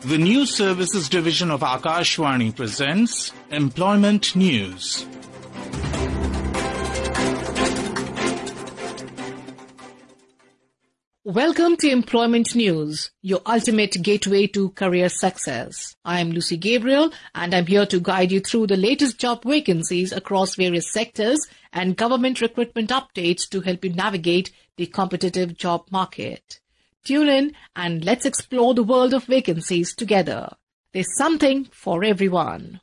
The News Services Division of Akashvani presents Employment News. Welcome to Employment News, your ultimate gateway to career success. I am Lucy Gabriel and I'm here to guide you through the latest job vacancies across various sectors and government recruitment updates to help you navigate the competitive job market. Tune in and let's explore the world of vacancies together. There's something for everyone.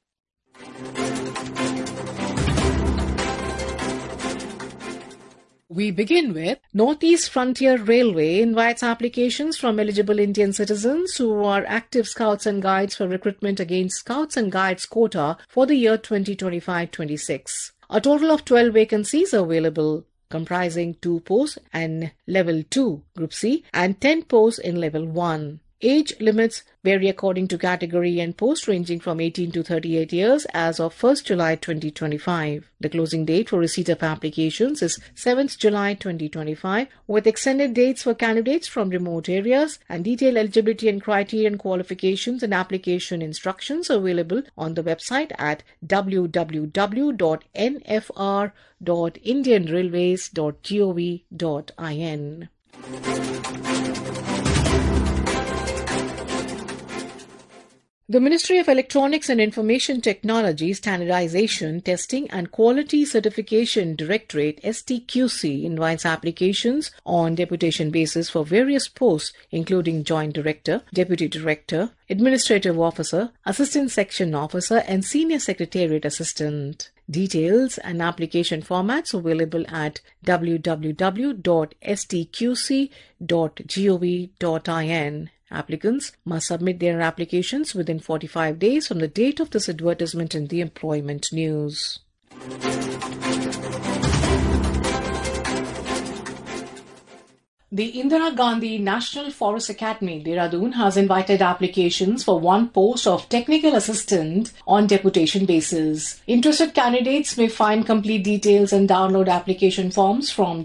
We begin with Northeast Frontier Railway invites applications from eligible Indian citizens who are active Scouts and Guides for recruitment against Scouts and Guides quota for the year 2025-26. A total of 12 vacancies are available, comprising 2 posts in Level 2, Group C, and 10 posts in Level 1. Age limits vary according to category and post, ranging from 18 to 38 years as of 1st July 2025. The closing date for receipt of applications is 7th July 2025, with extended dates for candidates from remote areas, and detailed eligibility and criteria and qualifications and application instructions available on the website at www.nfr.indianrailways.gov.in. The Ministry of Electronics and Information Technology Standardization, Testing and Quality Certification Directorate (STQC) invites applications on deputation basis for various posts including Joint Director, Deputy Director, Administrative Officer, Assistant Section Officer and Senior Secretariat Assistant. Details and application formats available at www.stqc.gov.in. Applicants must submit their applications within 45 days from the date of this advertisement in the Employment News. The Indira Gandhi National Forest Academy, Dehradun, has invited applications for 1 post of Technical Assistant on deputation basis. Interested candidates may find complete details and download application forms from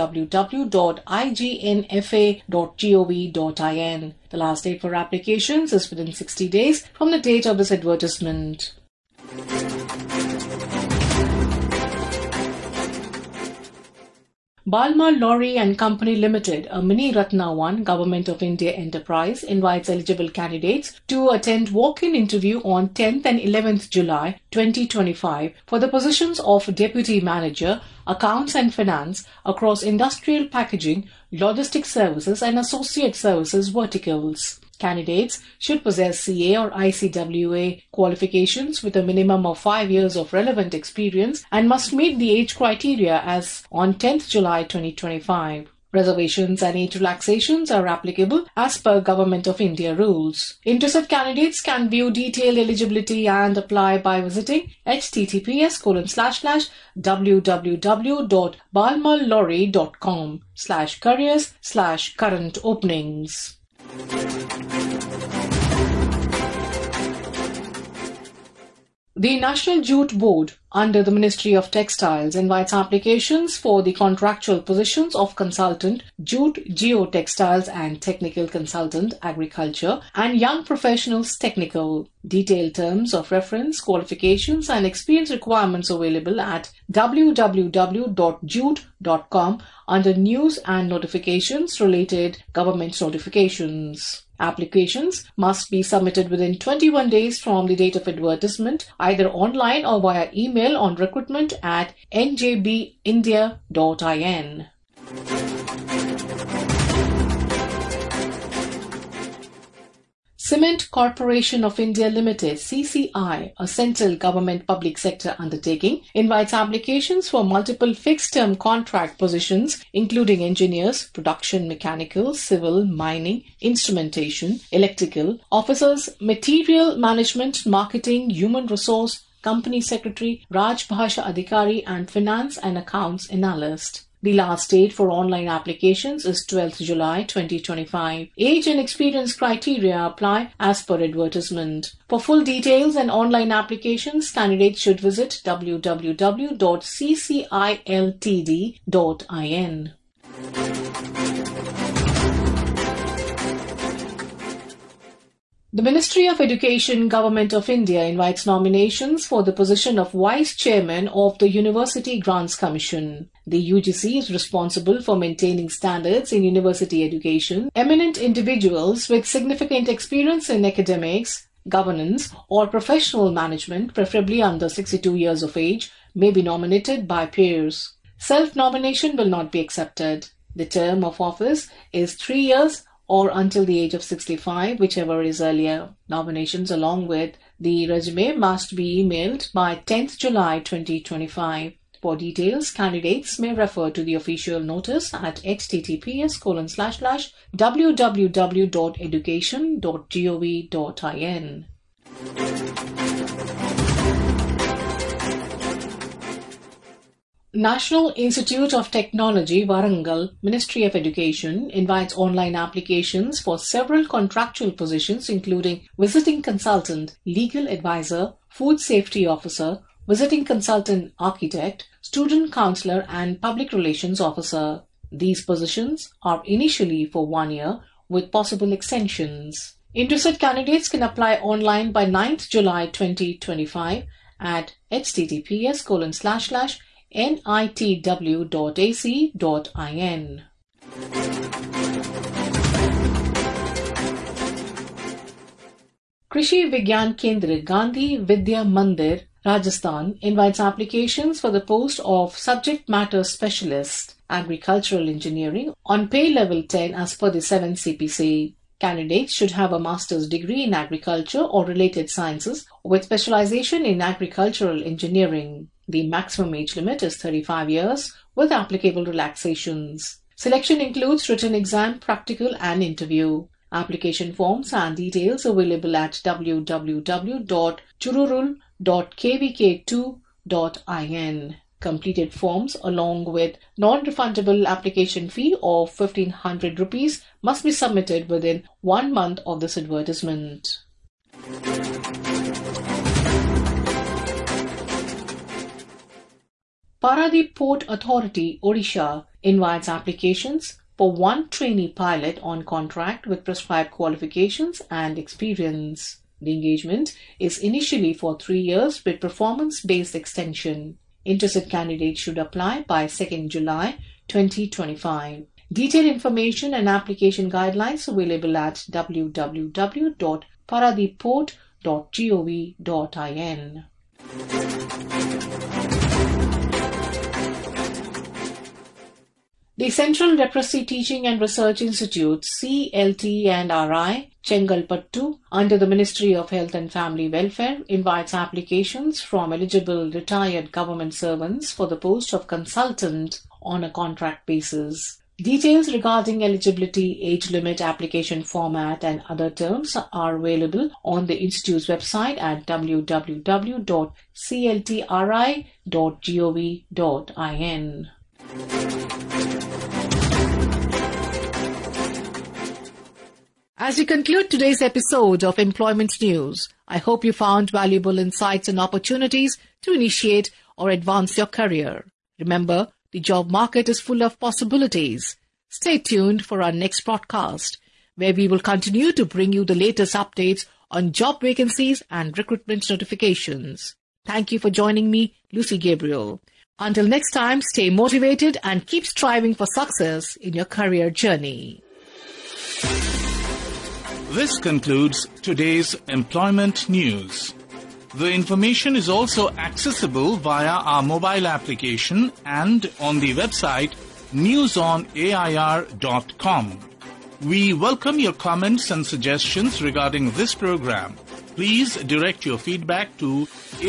www.ignfa.gov.in. The last date for applications is within 60 days from the date of this advertisement. Balma Lorry and Company Limited, a Mini Ratna 1 Government of India enterprise, invites eligible candidates to attend walk-in interview on 10th and 11th July 2025 for the positions of Deputy Manager, Accounts and Finance across Industrial Packaging, Logistics Services and Associate Services verticals. Candidates should possess CA or ICWA qualifications with a minimum of 5 years of relevant experience and must meet the age criteria as on 10th July 2025. Reservations and age relaxations are applicable as per Government of India rules. Interested candidates can view detailed eligibility and apply by visiting https://www.balmalorry.com/careers/current openings. The National Jute Board, under the Ministry of Textiles, invites applications for the contractual positions of Consultant, Jute Geotextiles and Technical Consultant, Agriculture, and Young Professionals Technical. Detailed terms of reference, qualifications and experience requirements available at www.jute.com under News and Notifications related Government Notifications. Applications must be submitted within 21 days from the date of advertisement, either online or via email on recruitment@njbindia.in. Cement Corporation of India Limited (CCI), a central government public sector undertaking, invites applications for multiple fixed-term contract positions including engineers, production mechanical, civil, mining, instrumentation, electrical, officers, material management, marketing, human resource, company secretary, Rajbhasha Adhikari and finance and accounts analyst. The last date for online applications is 12th July 2025. Age and experience criteria apply as per advertisement. For full details and online applications, candidates should visit www.cciltd.in. The Ministry of Education, Government of India invites nominations for the position of Vice Chairman of the University Grants Commission. The UGC is responsible for maintaining standards in university education. Eminent individuals with significant experience in academics, governance, or professional management, preferably under 62 years of age, may be nominated by peers. Self-nomination will not be accepted. The term of office is 3 years or until the age of 65, whichever is earlier. Nominations along with the resume must be emailed by 10th July 2025. For details, candidates may refer to the official notice at https://www.education.gov.in. National Institute of Technology, Warangal, Ministry of Education, invites online applications for several contractual positions including visiting consultant, legal advisor, food safety officer, visiting consultant architect, student counselor and public relations officer. These positions are initially for 1 year with possible extensions. Interested candidates can apply online by 9th July 2025 at https://nitw.ac.in. Krishi Vigyan Kendra, Gandhi Vidya Mandir, Rajasthan invites applications for the post of Subject Matter Specialist, Agricultural Engineering on pay level 10 as per the 7th CPC. Candidates should have a master's degree in agriculture or related sciences with specialization in agricultural engineering. The maximum age limit is 35 years with applicable relaxations. Selection includes written exam, practical and interview. Application forms and details available at www.chururul.kvk2.in. Completed forms along with non-refundable application fee of 1500 rupees must be submitted within 1 month of this advertisement. Paradip Port Authority, Odisha, invites applications for 1 trainee pilot on contract with prescribed qualifications and experience. The engagement is initially for 3 years with performance-based extension. Interested candidates should apply by 2nd July 2025. Detailed information and application guidelines available at www.paradipport.gov.in. The Central Leprosy Teaching and Research Institute, CLT and RI, Chengalpattu, under the Ministry of Health and Family Welfare, invites applications from eligible retired government servants for the post of consultant on a contract basis. Details regarding eligibility, age limit, application format and other terms are available on the Institute's website at www.cltri.gov.in. As we conclude today's episode of Employment News, I hope you found valuable insights and opportunities to initiate or advance your career. Remember, the job market is full of possibilities. Stay tuned for our next broadcast, where we will continue to bring you the latest updates on job vacancies and recruitment notifications. Thank you for joining me, Lucy Gabriel. Until next time, stay motivated and keep striving for success in your career journey. This concludes today's Employment News. The information is also accessible via our mobile application and on the website newsonair.com. We welcome your comments and suggestions regarding this program. Please direct your feedback to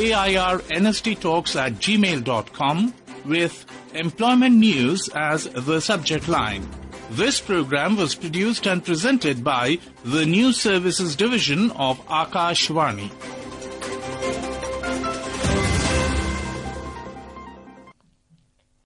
airnsttalks@gmail.com with Employment News as the subject line. This program was produced and presented by the News Services Division of Akashvani.